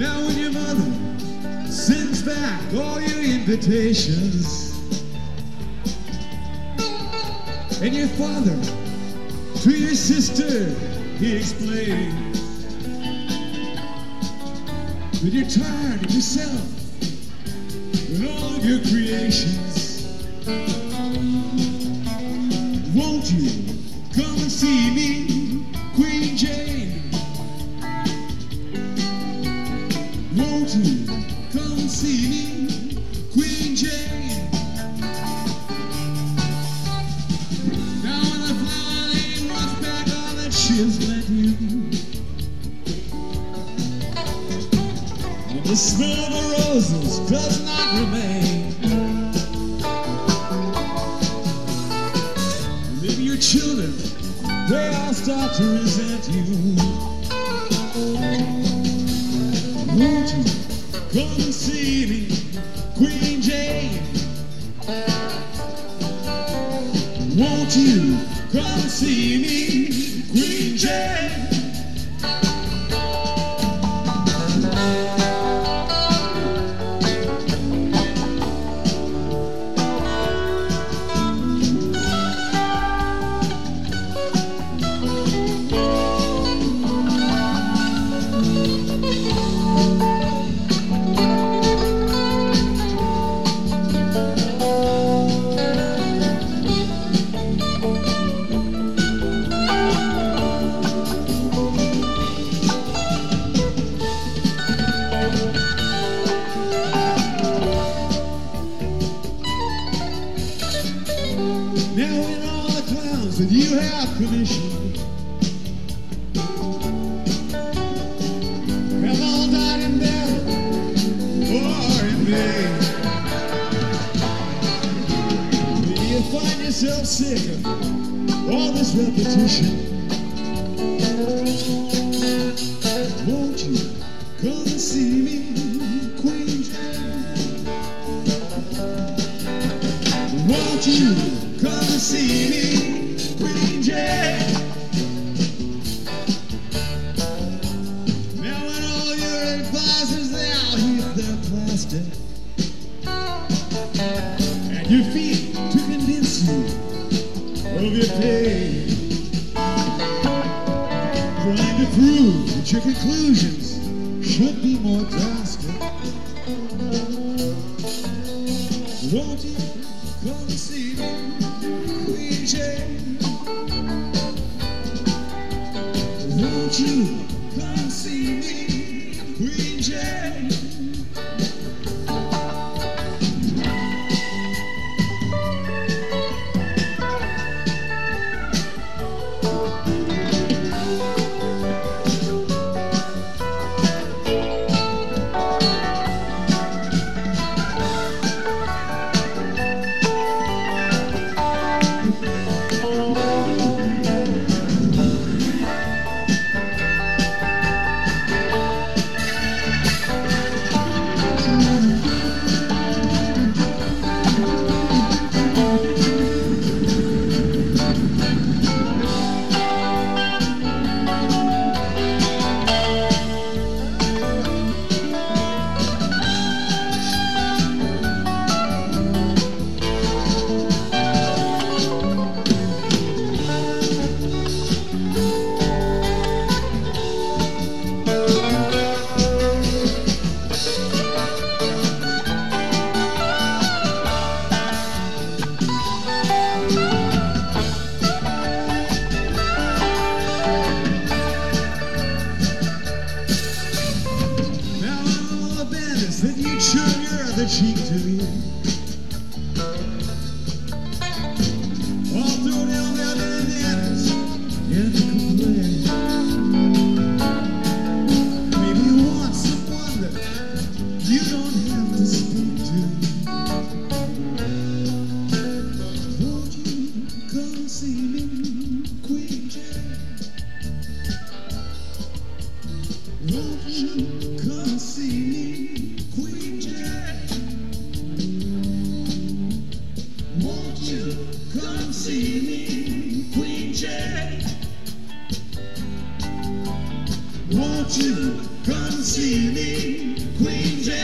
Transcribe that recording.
Now when your mother sends back all your invitations, and your father to your sister he explains that you're tired of yourself and all of your creations. Won't you come and see me, Queen Jane? Won't you come and see me, Queen Jane? Now when the flower lady wants back all that she has lent you, and the smell of the roses does not remain, and if your children, they all start to resent you, won't you come and see me, Queen Jane? Won't you come and see me, Queen Jane? Now in all the clowns that you have commissioned have all died in battle or in vain. You find yourself sick of all this repetition. Won't you come and see me, Queen Jane? Won't you come and see me, Queen Jane? Now when all your advisors, they all heap their plastic at your feet to convince you of your pain, trying to prove that your conclusions should be more drastic. Won't you come and see me, Queen Jane? Won't you come and see me, Queen Jane? That you sugar the cheek to me, all throw down their bandanas and complain. Maybe you want someone that you don't have to speak to. Won't you come and see me, Queen Jane? Won't you come and see me, Queen Jane? singing queens